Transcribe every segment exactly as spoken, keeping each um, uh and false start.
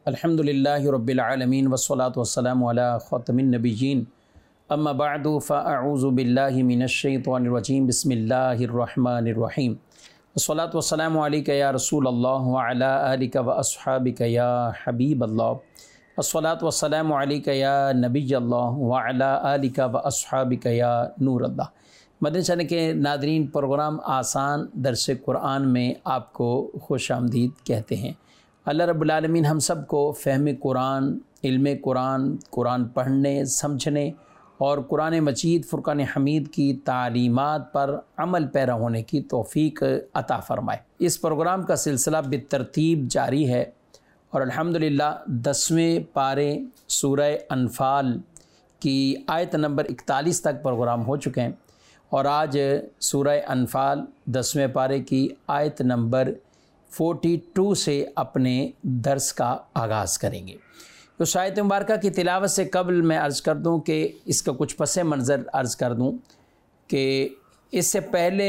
الحمدللہ رب العالمین والصلاة والسلام علی خاتم النبیین اما بعد فاعوذ باللہ من الشیطان الرجیم بسم اللہ الرحمن الرحیم والصلاة والسلام علیک یا رسول اللہ وعلی آلک واصحابک یا حبیب اللہ والصلاة والسلام علیک یا نبی اللہ وعلی آلک واصحابک یا نور اللہ۔ مدنی چینل کے ناظرین، پروگرام آسان درس قرآن میں آپ کو خوش آمدید کہتے ہیں۔ اللہ رب العالمین ہم سب کو فہم قرآن، علم قرآن، قرآن پڑھنے، سمجھنے اور قرآن مجید فرقان حمید کی تعلیمات پر عمل پیرا ہونے کی توفیق عطا فرمائے۔ اس پروگرام کا سلسلہ بالترتیب جاری ہے اور الحمدللہ دسویں پارے سورہ انفال کی آیت نمبر اکتالیس تک پروگرام ہو چکے ہیں اور آج سورہ انفال دسویں پارے کی آیت نمبر فورٹی ٹو سے اپنے درس کا آغاز کریں گے۔ تو آیت مبارکہ کی تلاوت سے قبل میں عرض کر دوں کہ اس کا کچھ پس منظر عرض کر دوں کہ اس سے پہلے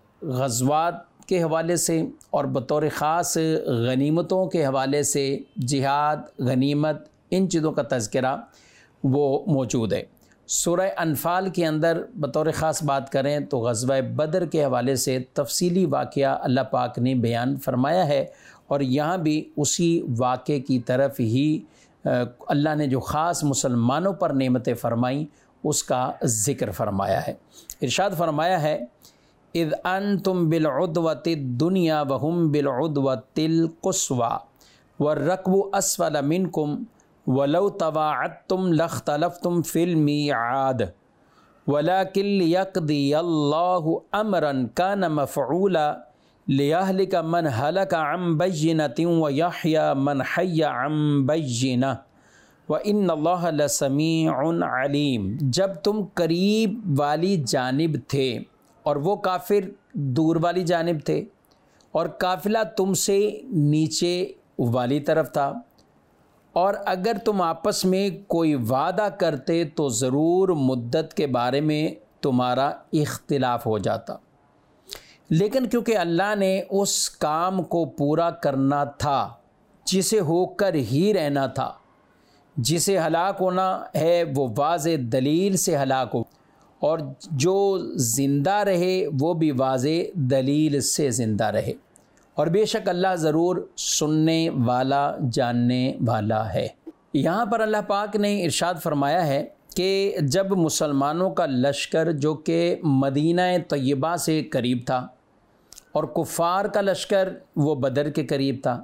غزوات کے حوالے سے اور بطور خاص غنیمتوں کے حوالے سے جہاد، غنیمت، ان چیزوں کا تذکرہ وہ موجود ہے۔ سورہ انفال کے اندر بطور خاص بات کریں تو غزوہ بدر کے حوالے سے تفصیلی واقعہ اللہ پاک نے بیان فرمایا ہے اور یہاں بھی اسی واقعے کی طرف ہی اللہ نے جو خاص مسلمانوں پر نعمتیں فرمائیں اس کا ذکر فرمایا ہے۔ ارشاد فرمایا ہے اذ انتم بالعدوۃ الدنیا وهم بالعدوۃ القصویٰ والرکب اسفل منکم وَلَوْ تَوَاعَدْتُمْ لَاخْتَلَفْتُمْ فِي الْمِيعَادِ وَلَكِنْ لِيَقْضِيَ اللَّهُ أَمْرًا كَانَ مَفْعُولًا لِيَهْلِكَ مَنْ هَلَكَ عَنْ بَيِّنَةٍ وَيَحْيَى مَنْ حَيَّ عَنْ بَيِّنَةٍ وَإِنَّ اللَّهَ لَسَمِيعٌ عَلِيمٌ۔ جب تم قریب والی جانب تھے اور وہ کافر دور والی جانب تھے اور قافلہ تم سے نیچے والی طرف تھا، اور اگر تم آپس میں کوئی وعدہ کرتے تو ضرور مدت کے بارے میں تمہارا اختلاف ہو جاتا، لیکن کیونکہ اللہ نے اس کام کو پورا کرنا تھا جسے ہو کر ہی رہنا تھا، جسے ہلاک ہونا ہے وہ واضح دلیل سے ہلاک ہو اور جو زندہ رہے وہ بھی واضح دلیل سے زندہ رہے، اور بے شک اللہ ضرور سننے والا جاننے والا ہے۔ یہاں پر اللہ پاک نے ارشاد فرمایا ہے کہ جب مسلمانوں کا لشکر جو کہ مدینہ طیبہ سے قریب تھا اور کفار کا لشکر وہ بدر کے قریب تھا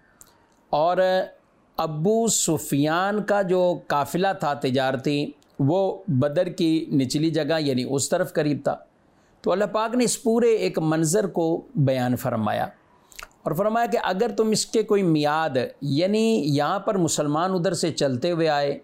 اور ابو سفیان کا جو قافلہ تھا تجارتی وہ بدر کی نچلی جگہ یعنی اس طرف قریب تھا، تو اللہ پاک نے اس پورے ایک منظر کو بیان فرمایا اور فرمایا کہ اگر تم اس کے کوئی میعاد، یعنی یہاں پر مسلمان ادھر سے چلتے ہوئے آئے،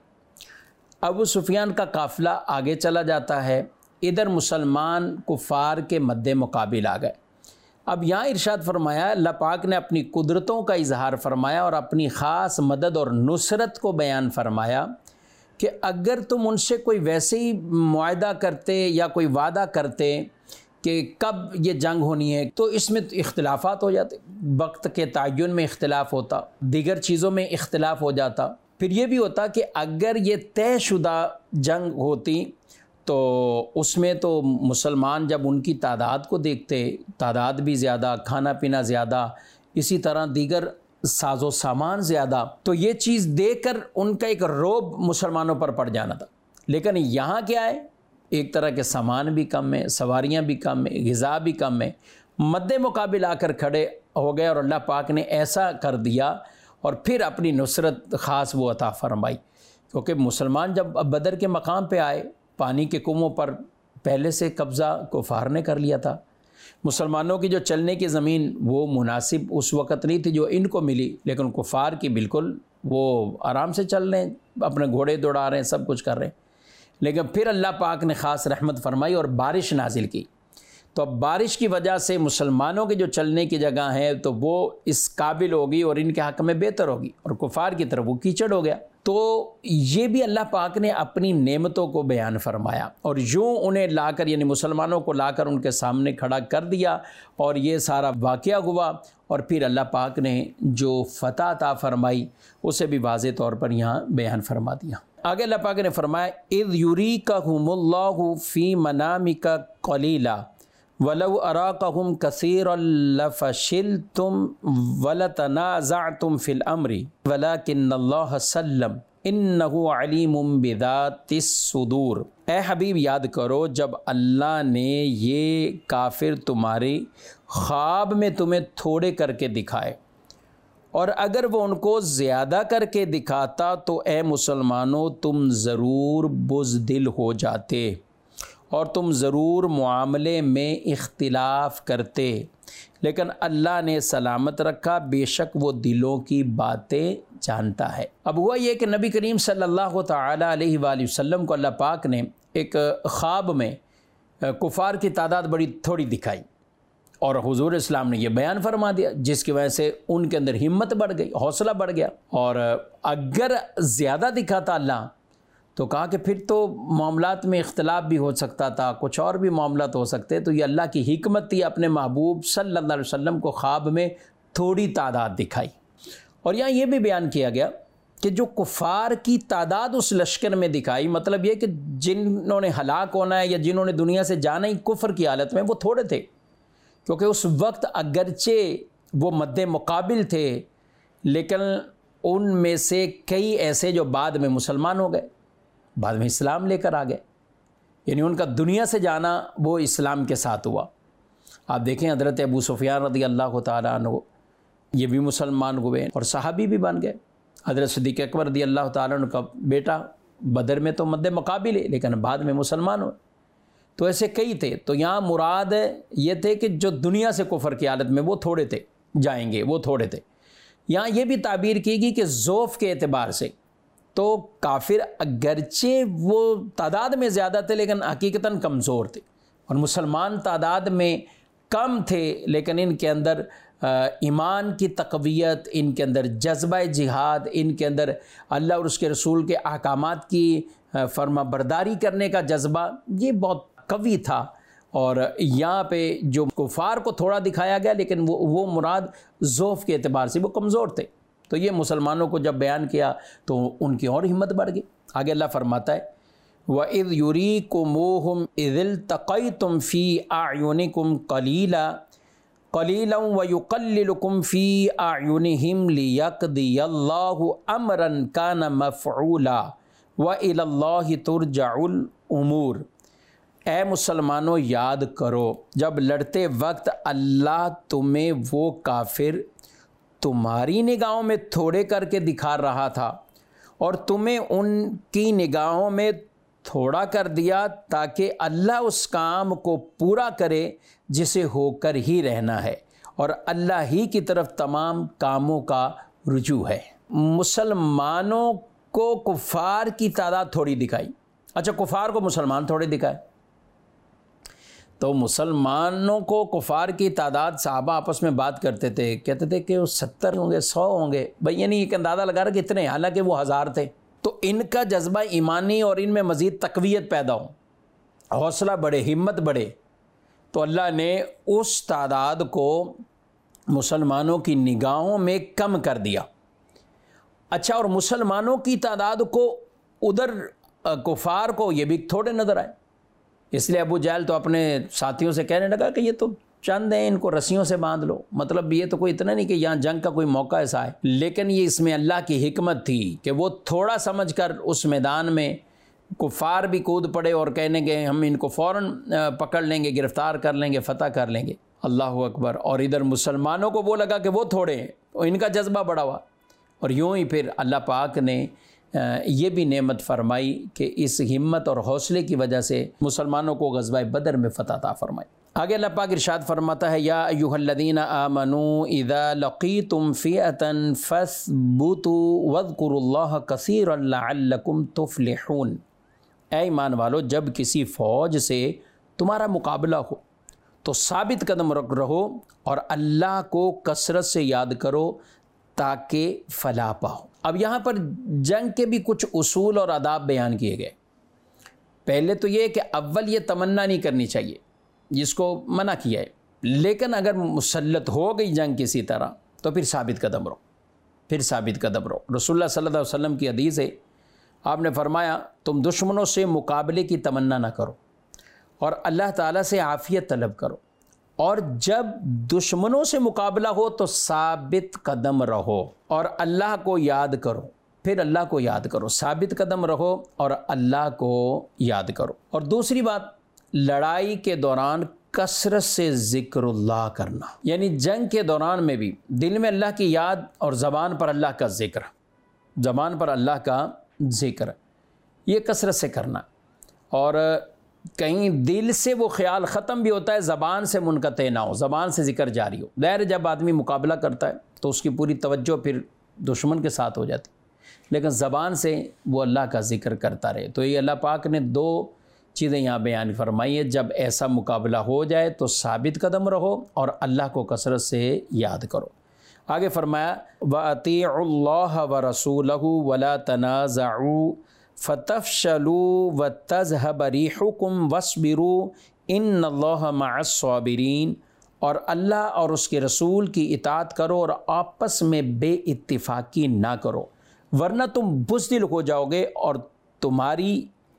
ابو سفیان کا قافلہ آگے چلا جاتا ہے، ادھر مسلمان کفار کے مد مقابل آ گئے۔ اب یہاں ارشاد فرمایا، اللہ پاک نے اپنی قدرتوں کا اظہار فرمایا اور اپنی خاص مدد اور نصرت کو بیان فرمایا کہ اگر تم ان سے کوئی ویسے ہی معاہدہ کرتے یا کوئی وعدہ کرتے کہ کب یہ جنگ ہونی ہے تو اس میں اختلافات ہو جاتے، وقت کے تعین میں اختلاف ہوتا، دیگر چیزوں میں اختلاف ہو جاتا، پھر یہ بھی ہوتا کہ اگر یہ طے شدہ جنگ ہوتی تو اس میں تو مسلمان جب ان کی تعداد کو دیکھتے، تعداد بھی زیادہ، کھانا پینا زیادہ، اسی طرح دیگر ساز و سامان زیادہ، تو یہ چیز دیکھ کر ان کا ایک رعب مسلمانوں پر پڑ جانا تھا۔ لیکن یہاں کیا ہے، ایک طرح کے سامان بھی کم ہے، سواریاں بھی کم ہے، غذا بھی کم ہے، مد مقابل آ کر کھڑے ہو گئے اور اللہ پاک نے ایسا کر دیا اور پھر اپنی نصرت خاص وہ عطا فرمائی، کیونکہ مسلمان جب بدر کے مقام پہ آئے، پانی کے کنووں پر پہلے سے قبضہ کفار نے کر لیا تھا، مسلمانوں کی جو چلنے کی زمین وہ مناسب اس وقت نہیں تھی جو ان کو ملی، لیکن کفار کی بالکل وہ آرام سے چل رہے ہیں، اپنے گھوڑے دوڑا رہے ہیں، سب کچھ کر رہے ہیں، لیکن پھر اللہ پاک نے خاص رحمت فرمائی اور بارش نازل کی، تو اب بارش کی وجہ سے مسلمانوں کے جو چلنے کی جگہ ہے تو وہ اس قابل ہوگی اور ان کے حق میں بہتر ہوگی، اور کفار کی طرف وہ کیچڑ ہو گیا۔ تو یہ بھی اللہ پاک نے اپنی نعمتوں کو بیان فرمایا، اور یوں انہیں لا کر یعنی مسلمانوں کو لا کر ان کے سامنے کھڑا کر دیا، اور یہ سارا واقعہ ہوا، اور پھر اللہ پاک نے جو فتح عطا فرمائی اسے بھی واضح طور پر یہاں بیان فرما دیا۔ آگے اللہ پاک نے فرمایا اذ یریکہم اللہ فی منامک قلیلا وَلَوْ أَرَاقَهُمْ كَثِيرًا لَفَشِلْتُمْ وَلَتَنَازَعْتُمْ فِي الْأَمْرِ وَلَكِنَّ اللَّهَ سَلَّمَ إِنَّهُ عَلِيمٌ بِذَاتِ الصُّدُورِ۔ اے حبیب یاد کرو جب اللہ نے یہ کافر تمہاری خواب میں تمہیں تھوڑے کر کے دکھائے، اور اگر وہ ان کو زیادہ کر کے دکھاتا تو اے مسلمانوں تم ضرور بزدل ہو جاتے اور تم ضرور معاملے میں اختلاف کرتے، لیکن اللہ نے سلامت رکھا، بے شک وہ دلوں کی باتیں جانتا ہے۔ اب ہوا یہ کہ نبی کریم صلی اللہ تعالی علیہ وآلہ وسلم کو اللہ پاک نے ایک خواب میں کفار کی تعداد بڑی تھوڑی دکھائی، اور حضور اسلام نے یہ بیان فرما دیا، جس کی وجہ سے ان کے اندر ہمت بڑھ گئی، حوصلہ بڑھ گیا۔ اور اگر زیادہ دکھاتا اللہ تو کہا کہ پھر تو معاملات میں اختلاف بھی ہو سکتا تھا، کچھ اور بھی معاملات ہو سکتے، تو یہ اللہ کی حکمت تھی، اپنے محبوب صلی اللہ علیہ وسلم کو خواب میں تھوڑی تعداد دکھائی۔ اور یہاں یہ بھی بیان کیا گیا کہ جو کفار کی تعداد اس لشکر میں دکھائی، مطلب یہ کہ جنہوں نے ہلاک ہونا ہے یا جنہوں نے دنیا سے جانا ہی کفر کی حالت میں، وہ تھوڑے تھے، کیونکہ اس وقت اگرچہ وہ مد مقابل تھے لیکن ان میں سے کئی ایسے جو بعد میں مسلمان ہو گئے، بعد میں اسلام لے کر آ گئے، یعنی ان کا دنیا سے جانا وہ اسلام کے ساتھ ہوا۔ آپ دیکھیں حضرت ابو سفیان رضی اللہ تعالیٰ عنہ یہ بھی مسلمان ہوئے اور صحابی بھی بن گئے۔ حضرت صدیق اکبر رضی اللہ تعالیٰ عنہ کا بیٹا بدر میں تو مد مقابل ہے لیکن بعد میں مسلمان ہوئے۔ تو ایسے کئی تھے، تو یہاں مراد یہ تھے کہ جو دنیا سے کفر کی حالت میں وہ تھوڑے تھے، جائیں گے وہ تھوڑے تھے۔ یہاں یہ بھی تعبیر کی گئی کہ ضعف کے اعتبار سے تو کافر اگرچہ وہ تعداد میں زیادہ تھے لیکن حقیقتاً کمزور تھے، اور مسلمان تعداد میں کم تھے لیکن ان کے اندر ایمان کی تقویت، ان کے اندر جذبہ جہاد، ان کے اندر اللہ اور اس کے رسول کے احکامات کی فرما برداری کرنے کا جذبہ یہ بہت قوی تھا۔ اور یہاں پہ جو کفار کو تھوڑا دکھایا گیا لیکن وہ وہ مراد ضعف کے اعتبار سے وہ کمزور تھے، تو یہ مسلمانوں کو جب بیان کیا تو ان کی اور ہمت بڑھ گئی۔ آگے اللہ فرماتا ہے وَإِذْ يُرِيكُمُوهُمْ إِذِ الْتَقَيْتُمْ فِي أَعْيُنِكُمْ قَلِيلًا قَلِيلًا وَيُقَلِّلُكُمْ فِي أَعْيُنِهِمْ لِيَقْضِيَ اللَّهُ أَمْرًا كَانَ مَفْعُولًا وَإِلَى اللَّهِ تُرْجَعُ الْأُمُورُ۔ اے مسلمانوں یاد کرو جب لڑتے وقت اللہ تمہیں وہ کافر تمہاری نگاہوں میں تھوڑے کر کے دکھا رہا تھا اور تمہیں ان کی نگاہوں میں تھوڑا کر دیا تاکہ اللہ اس کام کو پورا کرے جسے ہو کر ہی رہنا ہے، اور اللہ ہی کی طرف تمام کاموں کا رجوع ہے۔ مسلمانوں کو کفار کی تعداد تھوڑی دکھائی، اچھا کفار کو مسلمان تھوڑے دکھائے، تو مسلمانوں کو کفار کی تعداد صحابہ آپس میں بات کرتے تھے، کہتے تھے کہ وہ ستر ہوں گے، سو ہوں گے، بھئی یعنی ایک اندازہ لگا رہا کہ اتنے، حالانکہ وہ ہزار تھے۔ تو ان کا جذبہ ایمانی اور ان میں مزید تقویت پیدا ہو، حوصلہ بڑھے، ہمت بڑھے، تو اللہ نے اس تعداد کو مسلمانوں کی نگاہوں میں کم کر دیا۔ اچھا، اور مسلمانوں کی تعداد کو ادھر کفار کو یہ بھی تھوڑے نظر آئے، اس لیے ابو جہل تو اپنے ساتھیوں سے کہنے لگا کہ یہ تو چند ہیں، ان کو رسیوں سے باندھ لو، مطلب یہ تو کوئی اتنا نہیں کہ یہاں جنگ کا کوئی موقع ایسا ہے، لیکن یہ اس میں اللہ کی حکمت تھی کہ وہ تھوڑا سمجھ کر اس میدان میں کفار بھی کود پڑے اور کہنے گے ہم ان کو فوراً پکڑ لیں گے، گرفتار کر لیں گے، فتح کر لیں گے۔ اللہ اکبر۔ اور ادھر مسلمانوں کو وہ لگا کہ وہ تھوڑے ہیں، تو ان کا جذبہ بڑھا ہوا، اور یوں ہی پھر اللہ پاک نے یہ بھی نعمت فرمائی کہ اس ہمت اور حوصلے کی وجہ سے مسلمانوں کو غزوہ بدر میں فتح عطا فرمائی۔ آگے اللہ پاک ارشاد فرماتا ہے یا ایھا الذین آمنوا اذا لقیتم فئۃ فاثبتوا واذکروا اللہ کثیرا لعلکم تفلحون۔ اے ایمان والو، جب کسی فوج سے تمہارا مقابلہ ہو تو ثابت قدم رہو اور اللہ کو کثرت سے یاد کرو تاکہ فلاح پاؤ۔ اب یہاں پر جنگ کے بھی کچھ اصول اور آداب بیان کیے گئے۔ پہلے تو یہ کہ اول یہ تمنا نہیں کرنی چاہیے، جس کو منع کیا ہے، لیکن اگر مسلط ہو گئی جنگ کسی طرح تو پھر ثابت قدم رہو، پھر ثابت قدم رہو۔ رسول اللہ صلی اللہ علیہ وسلم کی حدیث ہے، آپ نے فرمایا تم دشمنوں سے مقابلے کی تمنا نہ کرو اور اللہ تعالیٰ سے عافیت طلب کرو، اور جب دشمنوں سے مقابلہ ہو تو ثابت قدم رہو اور اللہ کو یاد کرو، پھر اللہ کو یاد کرو، ثابت قدم رہو اور اللہ کو یاد کرو۔ اور دوسری بات، لڑائی کے دوران کثرت سے ذکر اللہ کرنا، یعنی جنگ کے دوران میں بھی دل میں اللہ کی یاد اور زبان پر اللہ کا ذکر، زبان پر اللہ کا ذکر، یہ کثرت سے کرنا۔ اور کہیں دل سے وہ خیال ختم بھی ہوتا ہے، زبان سے منقطع نہ ہو، زبان سے ذکر جاری ہو۔ ظاہر جب آدمی مقابلہ کرتا ہے تو اس کی پوری توجہ پھر دشمن کے ساتھ ہو جاتی، لیکن زبان سے وہ اللہ کا ذکر کرتا رہے۔ تو یہ اللہ پاک نے دو چیزیں یہاں بیان فرمائی ہے، جب ایسا مقابلہ ہو جائے تو ثابت قدم رہو اور اللہ کو کثرت سے یاد کرو۔ آگے فرمایا وَأَطِيعُوا اللَّهَ وَرَسُولَهُ وَلَا تَنَازَعُوا فَتَفْشَلُوا وَتَذْهَبَ رِيحُكُمْ وَاصْبِرُوا إِنَّ اللَّهَ مَعَ الصَّابِرِينَ، اور اللہ اور اس کے رسول کی اطاعت کرو اور آپس میں بے اتفاقی نہ کرو، ورنہ تم بزدل ہو جاؤ گے اور تمہاری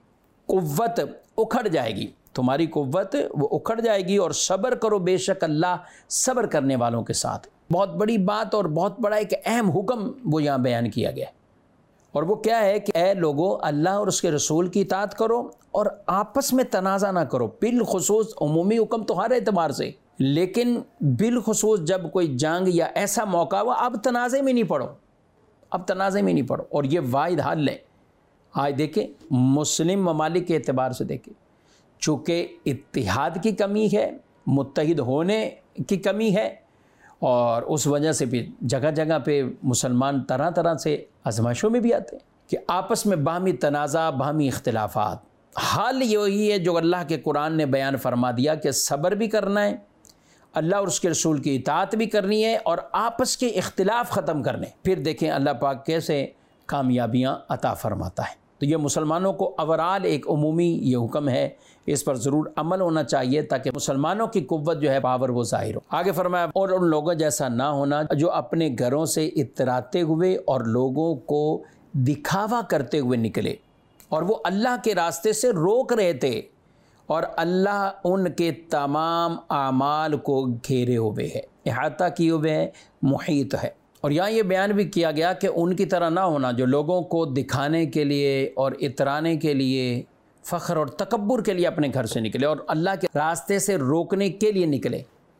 قوت اکھڑ جائے گی، تمہاری قوت وہ اکھڑ جائے گی، اور صبر کرو، بے شک اللہ صبر کرنے والوں کے ساتھ۔ بہت بڑی بات اور بہت بڑا ایک اہم حکم وہ یہاں بیان کیا گیا ہے، اور وہ کیا ہے کہ اے لوگو، اللہ اور اس کے رسول کی اطاعت کرو اور آپس میں تنازع نہ کرو۔ بالخصوص عمومی حکم تو ہر اعتبار سے، لیکن بالخصوص جب کوئی جنگ یا ایسا موقع ہوا، اب تنازع میں نہیں پڑو، اب تنازع میں نہیں پڑو، اور یہ واحد حل ہے۔ آج دیکھیں مسلم ممالک کے اعتبار سے دیکھیں، چونکہ اتحاد کی کمی ہے، متحد ہونے کی کمی ہے، اور اس وجہ سے بھی جگہ جگہ پہ مسلمان طرح طرح سے آزمائشوں میں بھی آتے ہیں کہ آپس میں باہمی تنازع، باہمی اختلافات۔ حال یہی ہے جو اللہ کے قرآن نے بیان فرما دیا کہ صبر بھی کرنا ہے، اللہ اور اس کے رسول کی اطاعت بھی کرنی ہے، اور آپس کے اختلاف ختم کرنے۔ پھر دیکھیں اللہ پاک کیسے کامیابیاں عطا فرماتا ہے۔ تو یہ مسلمانوں کو اوورال ایک عمومی یہ حکم ہے، اس پر ضرور عمل ہونا چاہیے تاکہ مسلمانوں کی قوت جو ہے پاور وہ ظاہر ہو۔ آگے فرمایا اور ان لوگوں جیسا نہ ہونا جو اپنے گھروں سے اتراتے ہوئے اور لوگوں کو دکھاوا کرتے ہوئے نکلے، اور وہ اللہ کے راستے سے روک رہے تھے، اور اللہ ان کے تمام اعمال کو گھیرے ہوئے ہے، احاطہ کیے ہوئے ہے، محیط ہے۔ اور یہاں یہ بیان بھی کیا گیا کہ ان کی طرح نہ ہونا جو لوگوں کو دکھانے کے لیے اور اترانے کے لیے، فخر اور تکبر کے لیے اپنے گھر سے نکلے اور اللہ کے راستے سے روکنے کے لیے نکلے۔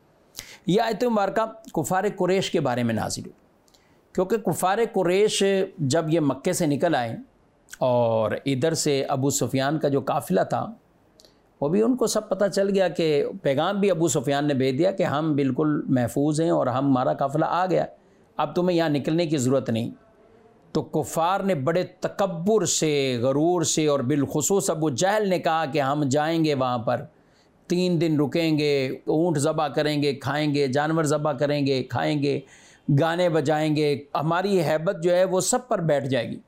یہ آیت مبارکہ کفار قریش کے بارے میں نازل ہوئی، کیونکہ کفار قریش جب یہ مکے سے نکل آئے اور ادھر سے ابو سفیان کا جو قافلہ تھا وہ بھی ان کو سب پتہ چل گیا، کہ پیغام بھی ابو سفیان نے بھیج دیا کہ ہم بالکل محفوظ ہیں اور ہم ہمارا قافلہ آ گیا، اب تمہیں یہاں نکلنے کی ضرورت نہیں۔ تو کفار نے بڑے تکبر سے، غرور سے، اور بالخصوص ابو جہل نے کہا کہ ہم جائیں گے وہاں پر، تین دن رکیں گے، اونٹ ذبح کریں گے، کھائیں گے، جانور ذبح کریں گے، کھائیں گے، گانے بجائیں گے، ہماری حیبت جو ہے وہ سب پر بیٹھ جائے گی۔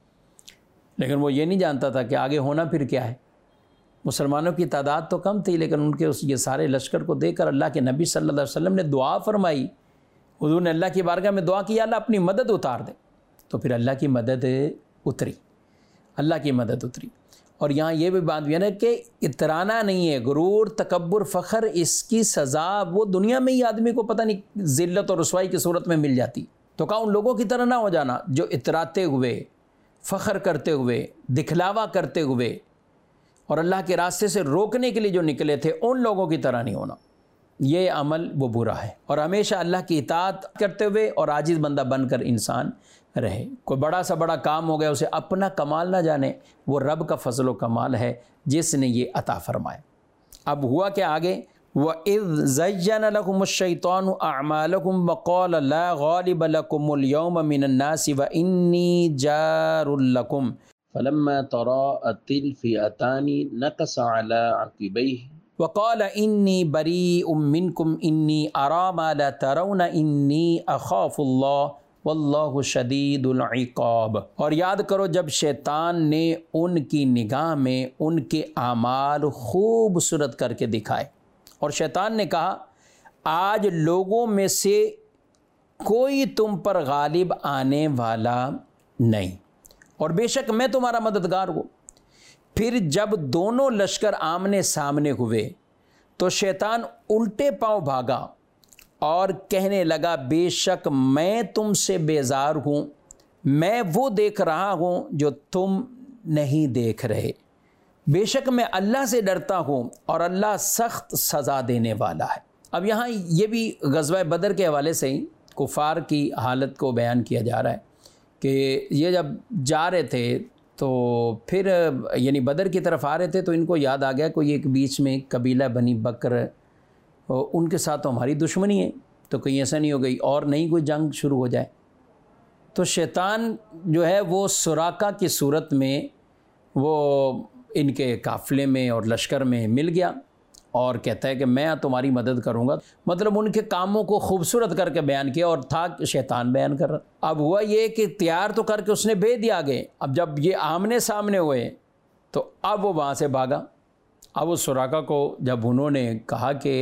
لیکن وہ یہ نہیں جانتا تھا کہ آگے ہونا پھر کیا ہے۔ مسلمانوں کی تعداد تو کم تھی، لیکن ان کے اس یہ سارے لشکر کو دیکھ کر اللہ کے نبی صلی اللہ علیہ وسلم نے دعا فرمائی، حضور نے اللہ کی بارگاہ میں دعا کی یا اللہ اپنی مدد اتار دے، تو پھر اللہ کی مدد اتری، اللہ کی مدد اتری۔ اور یہاں یہ بھی بات بھی ہے نا کہ اترانا نہیں ہے، غرور، تکبر، فخر، اس کی سزا وہ دنیا میں ہی آدمی کو پتہ نہیں ذلت اور رسوائی کی صورت میں مل جاتی۔ تو کہا ان لوگوں کی طرح نہ ہو جانا جو اتراتے ہوئے، فخر کرتے ہوئے، دکھلاوا کرتے ہوئے اور اللہ کے راستے سے روکنے کے لیے جو نکلے تھے، ان لوگوں کی طرح نہیں ہونا۔ یہ عمل وہ برا ہے، اور ہمیشہ اللہ کی اطاعت کرتے ہوئے اور عاجز بندہ بن کر انسان رہے۔ کوئی بڑا سا بڑا کام ہو گیا، اسے اپنا کمال نہ جانے، وہ رب کا فضل و کمال ہے جس نے یہ عطا فرمایا۔ اب ہوا کہ آگے وَإِذْ زَيَّنَ لَكُمُ الشَّيْطَانُ أَعْمَالَكُمْ وَقَالَ لَا غَالِبَ لَكُمُ الْيَوْمَ مِنَ النَّاسِ وَإِنِّي جَارٌ لَكُمْ فَلَمَّا تَرَاءَتِ الْفِئَتَانِ نَكَصَ عَلَى عَقِبَيْهِ وقال انی بریء منکم انی اری ما لا ترون انی اخاف اللہ واللہ شدید العقاب۔ اور یاد کرو جب شیطان نے ان کی نگاہ میں ان کے اعمال خوبصورت کر کے دکھائے، اور شیطان نے کہا آج لوگوں میں سے کوئی تم پر غالب آنے والا نہیں، اور بے شک میں تمہارا مددگار ہوں۔ پھر جب دونوں لشکر آمنے سامنے ہوئے تو شیطان الٹے پاؤں بھاگا اور کہنے لگا بے شک میں تم سے بیزار ہوں، میں وہ دیکھ رہا ہوں جو تم نہیں دیکھ رہے، بے شک میں اللہ سے ڈرتا ہوں اور اللہ سخت سزا دینے والا ہے۔ اب یہاں یہ بھی غزوہ بدر کے حوالے سے ہی کفار کی حالت کو بیان کیا جا رہا ہے کہ یہ جب جا رہے تھے تو پھر یعنی بدر کی طرف آ رہے تھے تو ان کو یاد آ گیا کوئی ایک بیچ میں قبیلہ بنی بکر، ان کے ساتھ تو ہماری دشمنی ہے، تو کہیں ایسا نہیں ہو گئی اور نہیں کوئی جنگ شروع ہو جائے۔ تو شیطان جو ہے وہ سراقہ کی صورت میں وہ ان کے قافلے میں اور لشکر میں مل گیا اور کہتا ہے کہ میں تمہاری مدد کروں گا، مطلب ان کے کاموں کو خوبصورت کر کے بیان کیا، اور تھا شیطان بیان کر رہا۔ اب ہوا یہ کہ تیار تو کر کے اس نے بھیج دیا آگے، اب جب یہ آمنے سامنے ہوئے تو اب وہ وہاں سے بھاگا۔ اب اس سراقہ کو جب انہوں نے کہا کہ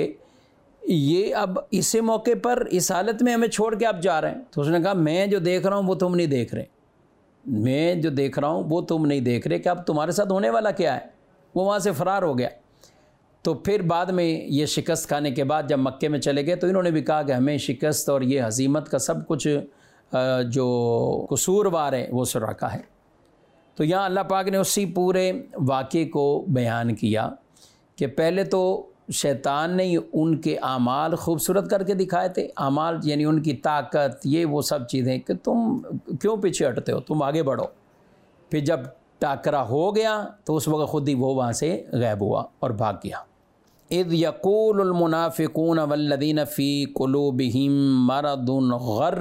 یہ اب اسی موقع پر اس حالت میں ہمیں چھوڑ کے اب جا رہے ہیں، تو اس نے کہا میں جو دیکھ رہا ہوں وہ تم نہیں دیکھ رہے، میں جو دیکھ رہا ہوں وہ تم نہیں دیکھ رہے کہ اب تمہارے ساتھ ہونے والا کیا ہے۔ وہ وہاں سے فرار ہو گیا۔ تو پھر بعد میں یہ شکست کھانے کے بعد جب مکے میں چلے گئے تو انہوں نے بھی کہا کہ ہمیں شکست اور یہ ہزیمت کا سب کچھ جو قصوروار ہے وہ سراقہ ہے۔ تو یہاں اللہ پاک نے اسی پورے واقعے کو بیان کیا کہ پہلے تو شیطان نے ان کے اعمال خوبصورت کر کے دکھائے تھے، اعمال یعنی ان کی طاقت، یہ وہ سب چیزیں کہ تم کیوں پیچھے ہٹتے ہو، تم آگے بڑھو۔ پھر جب ٹاکرا ہو گیا تو اس وقت خود ہی وہ وہاں سے غائب ہوا اور بھاگ گیا۔ اذ یقول المنافقون والذین فی قلوبہم مرض غر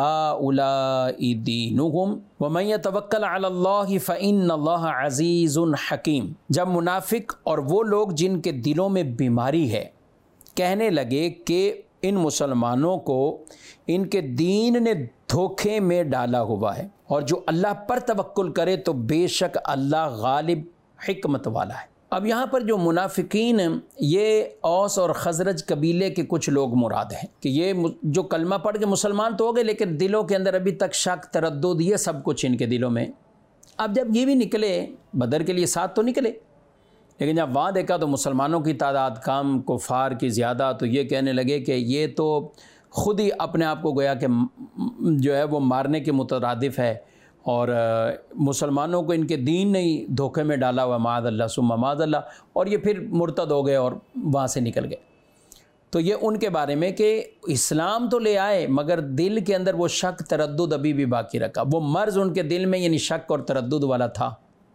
ہؤلاء دینہم ومن یتوکل علی اللہ فإن اللہ عزیز حکیم۔ جب منافق اور وہ لوگ جن کے دلوں میں بیماری ہے کہنے لگے کہ ان مسلمانوں کو ان کے دین نے دھوکے میں ڈالا ہوا ہے، اور جو اللہ پر توکل کرے تو بے شک اللہ غالب حکمت والا ہے۔ اب یہاں پر جو منافقین یہ اوس اور خزرج قبیلے کے کچھ لوگ مراد ہیں کہ یہ جو کلمہ پڑھ کے مسلمان تو ہو گئے لیکن دلوں کے اندر ابھی تک شک، تردد، یہ سب کچھ ان کے دلوں میں۔ اب جب یہ بھی نکلے بدر کے لیے ساتھ تو نکلے، لیکن جب وہاں دیکھا تو مسلمانوں کی تعداد کم، کفار کی زیادہ، تو یہ کہنے لگے کہ یہ تو خود ہی اپنے آپ کو گویا کہ جو ہے وہ مارنے کے مترادف ہے، اور مسلمانوں کو ان کے دین نے ہی دھوکے میں ڈالا ہوا، معاذ اللہ ثم معاذ اللہ، اور یہ پھر مرتد ہو گئے اور وہاں سے نکل گئے۔ تو یہ ان کے بارے میں کہ اسلام تو لے آئے مگر دل کے اندر وہ شک، تردد ابھی بھی باقی رکھا، وہ مرض ان کے دل میں یعنی شک اور تردد والا تھا۔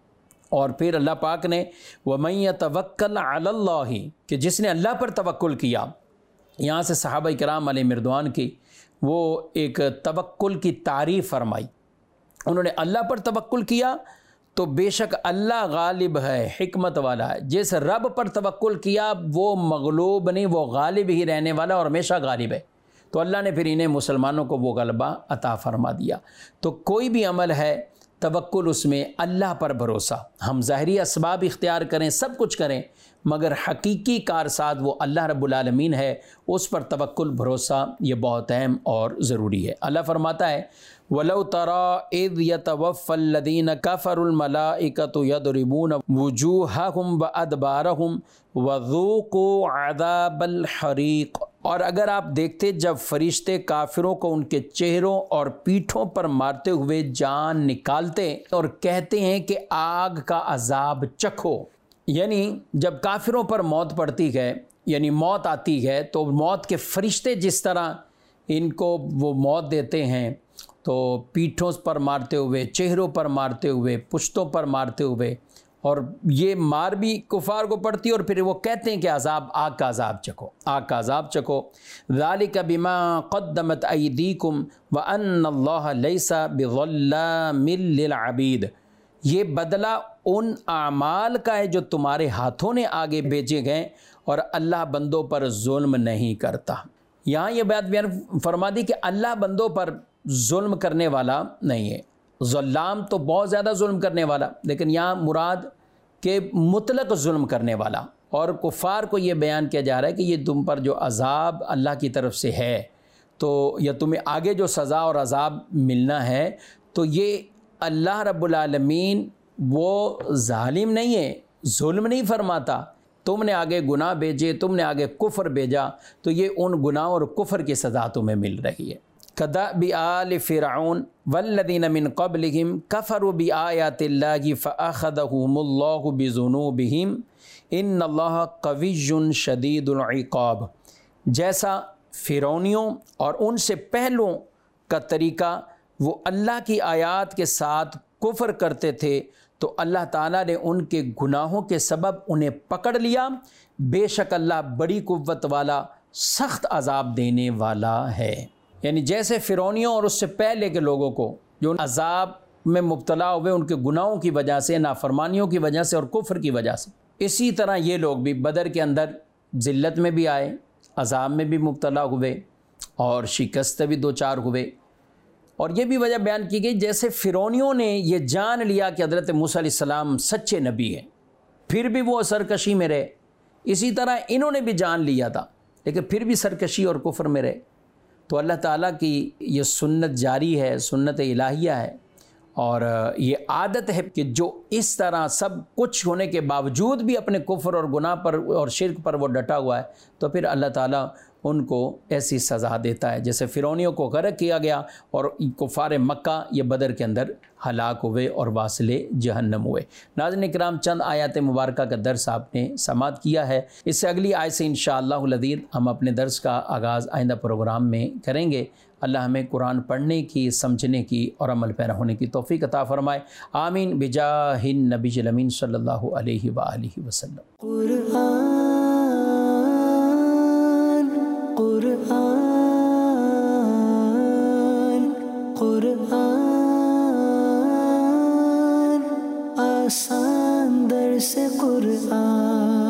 اور پھر اللہ پاک نے وَمَن يَتَوَكَّلْ عَلَى اللَّهِ کہ جس نے اللہ پر توکل کیا، یہاں سے صحابہ کرام علیہ مردوان کی وہ ایک توکل کی تعریف فرمائی، انہوں نے اللہ پر توکل کیا تو بے شک اللہ غالب ہے، حکمت والا ہے۔ جس رب پر توکل کیا وہ مغلوب نہیں، وہ غالب ہی رہنے والا اور ہمیشہ غالب ہے، تو اللہ نے پھر انہیں مسلمانوں کو وہ غلبہ عطا فرما دیا۔ تو کوئی بھی عمل ہے توکل اس میں اللہ پر بھروسہ، ہم ظاہری اسباب اختیار کریں، سب کچھ کریں، مگر حقیقی کارساز وہ اللہ رب العالمین ہے، اس پر توکل بھروسہ یہ بہت اہم اور ضروری ہے۔ اللہ فرماتا ہے وَلَوْ تَرَىٰ إِذْ يَتَوَفَّى الَّذِينَ كَفَرُوا الْمَلَائِكَةُ يَضْرِبُونَ وُجُوهَهُمْ وَأَدْبَارَهُمْ وَذُوقُوا عَذَابَ الْحَرِيقِ، اور اگر آپ دیکھتے جب فرشتے کافروں کو ان کے چہروں اور پیٹھوں پر مارتے ہوئے جان نکالتے اور کہتے ہیں کہ آگ کا عذاب چکھو، یعنی جب کافروں پر موت پڑتی ہے یعنی موت آتی ہے تو موت کے فرشتے جس طرح ان کو وہ موت دیتے ہیں تو پیٹھوں پر مارتے ہوئے، چہروں پر مارتے ہوئے، پشتوں پر مارتے ہوئے، اور یہ مار بھی کفار کو پڑتی ہے اور پھر وہ کہتے ہیں کہ عذاب، آگ کا عذاب چکھو، آگ کا عذاب چکھو۔ ذالک بما قدمت ایدیکم وان اللہ لیس بظلام للعبید، یہ بدلہ ان اعمال کا ہے جو تمہارے ہاتھوں نے آگے بھیجے گئے، اور اللہ بندوں پر ظلم نہیں کرتا۔ یہاں یہ بات بیان فرما دی کہ اللہ بندوں پر ظلم کرنے والا نہیں ہے۔ ظلام تو بہت زیادہ ظلم کرنے والا، لیکن یہاں مراد کہ مطلق ظلم کرنے والا، اور کفار کو یہ بیان کیا جا رہا ہے کہ یہ تم پر جو عذاب اللہ کی طرف سے ہے، تو یا تمہیں آگے جو سزا اور عذاب ملنا ہے، تو یہ اللہ رب العالمین وہ ظالم نہیں ہے، ظلم نہیں فرماتا۔ تم نے آگے گناہ بھیجے، تم نے آگے کفر بھیجا، تو یہ ان گناہ اور کفر کی سزا تمہیں مل رہی ہے۔ کدأب آل فرعون والذین من قبلہم کفروا بآیات اللہ فأخذہم اللہ بذنوبہم ان اللہ قوی شدید العقاب۔ جیسا فرعونیوں اور ان سے پہلوں کا طریقہ، وہ اللہ کی آیات کے ساتھ کفر کرتے تھے، تو اللہ تعالیٰ نے ان کے گناہوں کے سبب انہیں پکڑ لیا۔ بے شک اللہ بڑی قوت والا، سخت عذاب دینے والا ہے۔ یعنی جیسے فرعونیوں اور اس سے پہلے کے لوگوں کو جو عذاب میں مبتلا ہوئے ان کے گناہوں کی وجہ سے، نافرمانیوں کی وجہ سے اور کفر کی وجہ سے، اسی طرح یہ لوگ بھی بدر کے اندر ذلت میں بھی آئے، عذاب میں بھی مبتلا ہوئے اور شکست بھی دو چار ہوئے۔ اور یہ بھی وجہ بیان کی گئی جیسے فرعونیوں نے یہ جان لیا کہ حضرت موسیٰ علیہ السلام سچے نبی ہیں، پھر بھی وہ سرکشی میں رہے، اسی طرح انہوں نے بھی جان لیا تھا لیکن پھر بھی سرکشی اور کفر میں رہے۔ تو اللہ تعالیٰ کی یہ سنت جاری ہے، سنت الہیہ ہے، اور یہ عادت ہے کہ جو اس طرح سب کچھ ہونے کے باوجود بھی اپنے کفر اور گناہ پر اور شرک پر وہ ڈٹا ہوا ہے، تو پھر اللہ تعالیٰ ان کو ایسی سزا دیتا ہے جیسے فرعونیوں کو غرق کیا گیا اور کفار مکہ یہ بدر کے اندر ہلاک ہوئے اور واصل جہنم ہوئے۔ ناظرین کرام، چند آیات مبارکہ کا درس آپ نے سماعت کیا ہے۔ اس سے اگلی آیت سے انشاءاللہ العزیز ہم اپنے درس کا آغاز آئندہ پروگرام میں کریں گے۔ اللہ ہمیں قرآن پڑھنے کی، سمجھنے کی اور عمل پیرا ہونے کی توفیق عطا فرمائے، آمین بجاہ النبی الامین صلی اللہ علیہ وآلہ وسلم۔ قرآن قرآن قرآن آسان درس قرآن